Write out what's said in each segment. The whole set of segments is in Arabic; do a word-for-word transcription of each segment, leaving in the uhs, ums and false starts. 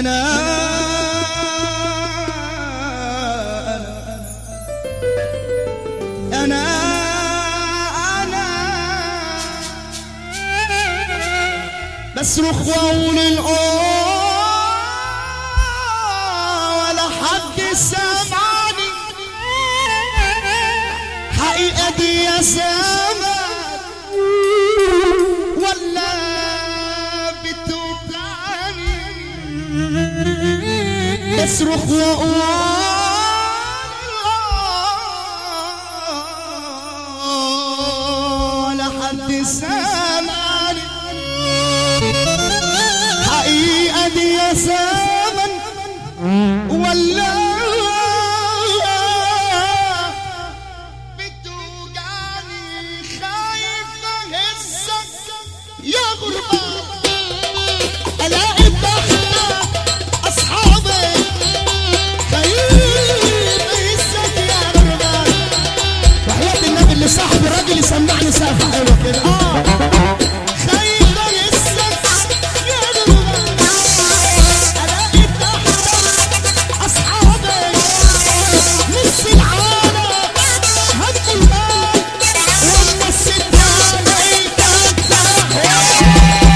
أنا أنا أنا بصرخ وأقول الآه ولا حد سمعني. حقيقة دي يا زمان ولا بتوجعني. بصرخ وأقول سامعني. حقيقة دي يا زمن ولا بتوجعني. خايف اهزك يا غربة الاقي تحت اصحابي. خايف اهزك يا غربة وحياة النبي اللي صاحبي راجل يسمعني سافة حلوة كده. اه خايف اهزك يا غربة الاقي تحت اصحابي. نص العالم هم المال والنص التاني تفتح.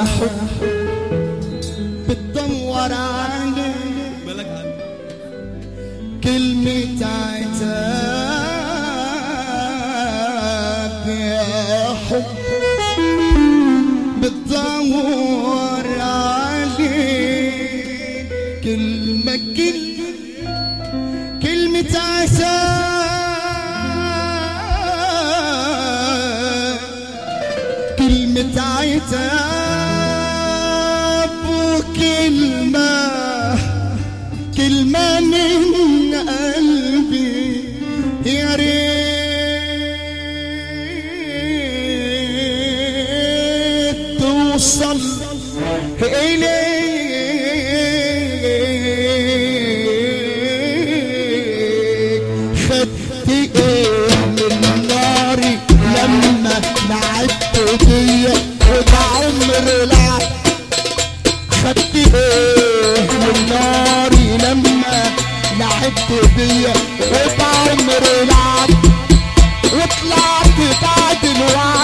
حب بتدور علي بالك عني كلمة عتاب يا حب بتدور علي كلمة كلمة كلمة عتاب كلمة عتاب وكلمة كلمة من قلبي يا ريت توصل إليك خدت ايه من ناري لما لعبت بيا وبعمر لعب خدت ايه من ناري لما لعبت بيا وبعمر لعب وطلعت بعد الوعد